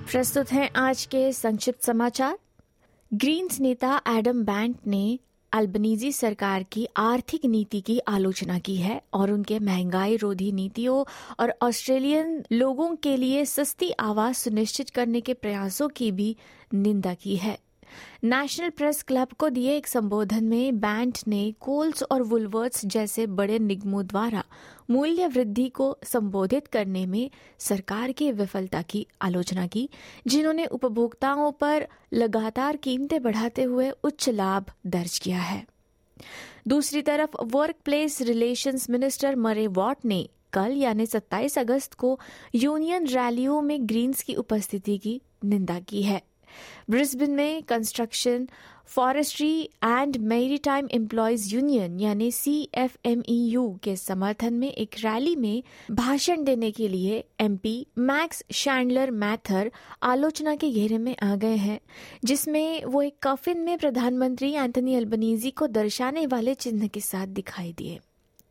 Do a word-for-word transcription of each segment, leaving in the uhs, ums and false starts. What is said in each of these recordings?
प्रस्तुत हैं आज के संक्षिप्त समाचार। ग्रीन्स नेता एडम बैंट ने अल्बनीजी सरकार की आर्थिक नीति की आलोचना की है और उनके महंगाई रोधी नीतियों और ऑस्ट्रेलियन लोगों के लिए सस्ती आवास सुनिश्चित करने के प्रयासों की भी निंदा की है। नेशनल प्रेस क्लब को दिए एक संबोधन में बैंट ने कोल्स और वुलवर्थ्स जैसे बड़े निगमों द्वारा मूल्य वृद्धि को संबोधित करने में सरकार की विफलता की आलोचना की, जिन्होंने उपभोक्ताओं पर लगातार कीमतें बढ़ाते हुए उच्च लाभ दर्ज किया है। दूसरी तरफ work place relations minister Murray Watt ने कल यानी सत्ताईस अगस्त को यूनियन रैलियों में ग्रीन्स की उपस्थिति की निंदा की है। ब्रिस्बेन में construction, forestry and maritime employees union यानी C F M E U के समर्थन में एक रैली में भाषण देने के लिए एमपी मैक्स शैंडलर मैथर आलोचना के घेरे में आ गए हैं, जिसमें वो एक कफिन में प्रधानमंत्री एंथनी अल्बनीजी को दर्शाने वाले चिन्ह के साथ दिखाई दिए।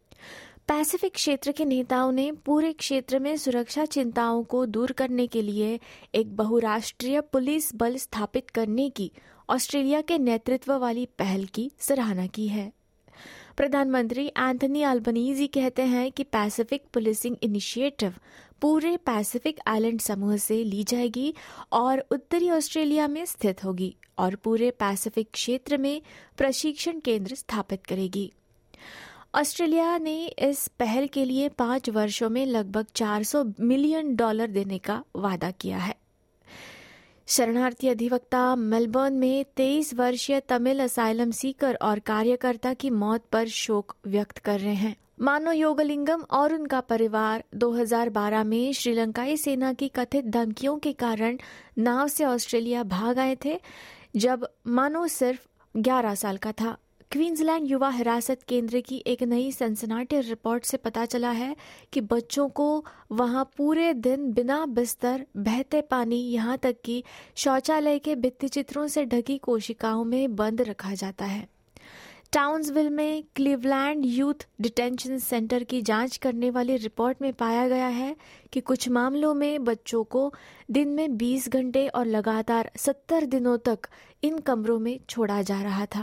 पैसिफिक क्षेत्र के नेताओं ने पूरे क्षेत्र में सुरक्षा चिंताओं को दूर करने के लिए एक बहुराष्ट्रीय पुलिस बल स्थापित करने की ऑस्ट्रेलिया के नेतृत्व वाली पहल की सराहना की है। प्रधानमंत्री एंथनी अल्बनीजी कहते हैं कि पैसिफिक पुलिसिंग इनिशिएटिव पूरे पैसिफिक आइलैंड समूह से ली जाएगी और उत्तरी ऑस्ट्रेलिया में स्थित होगी और पूरे पैसिफिक क्षेत्र में प्रशिक्षण केंद्र स्थापित करेगी। ऑस्ट्रेलिया ने इस पहल के लिए पांच वर्षों में लगभग चार सौ मिलियन डॉलर देने का वादा किया है। शरणार्थी अधिवक्ता मेलबर्न में तेईस वर्षीय तमिल असाइलम सीकर और कार्यकर्ता की मौत पर शोक व्यक्त कर रहे हैं। मानो योगलिंगम और उनका परिवार दो हज़ार बारह में श्रीलंकाई सेना की कथित धमकियों के कारण नाव से ऑस्ट्रेलिया भाग आए थे, जब मानो सिर्फ ग्यारह साल का था। क्वींसलैंड युवा हिरासत केंद्र की एक नई सनसनाटी रिपोर्ट से पता चला है कि बच्चों को वहां पूरे दिन बिना बिस्तर, बहते पानी, यहां तक कि शौचालय के भित्तिचित्रों से ढकी कोशिकाओं में बंद रखा जाता है। टाउन्सविल में क्लीवलैंड यूथ डिटेंशन सेंटर की जांच करने वाली रिपोर्ट में पाया गया है कि कुछ मामलों में बच्चों को दिन में बीस घंटे और लगातार सत्तर दिनों तक इन कमरों में छोड़ा जा रहा था।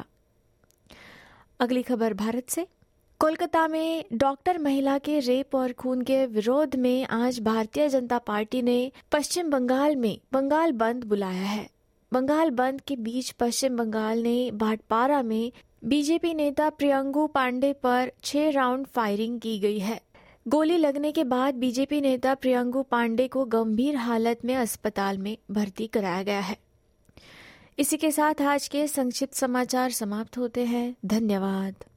अगली खबर भारत से। कोलकाता में डॉक्टर महिला के रेप और खून के विरोध में आज भारतीय जनता पार्टी ने पश्चिम बंगाल में बंगाल बंद बुलाया है। बंगाल बंद के बीच पश्चिम बंगाल ने भाटपारा में बीजेपी नेता प्रियंगु पांडे पर छह राउंड फायरिंग की गई है। गोली लगने के बाद बीजेपी नेता प्रियंगु पांडे को गंभीर हालत में अस्पताल में भर्ती कराया गया है। इसी के साथ आज के संक्षिप्त समाचार समाप्त होते हैं। धन्यवाद।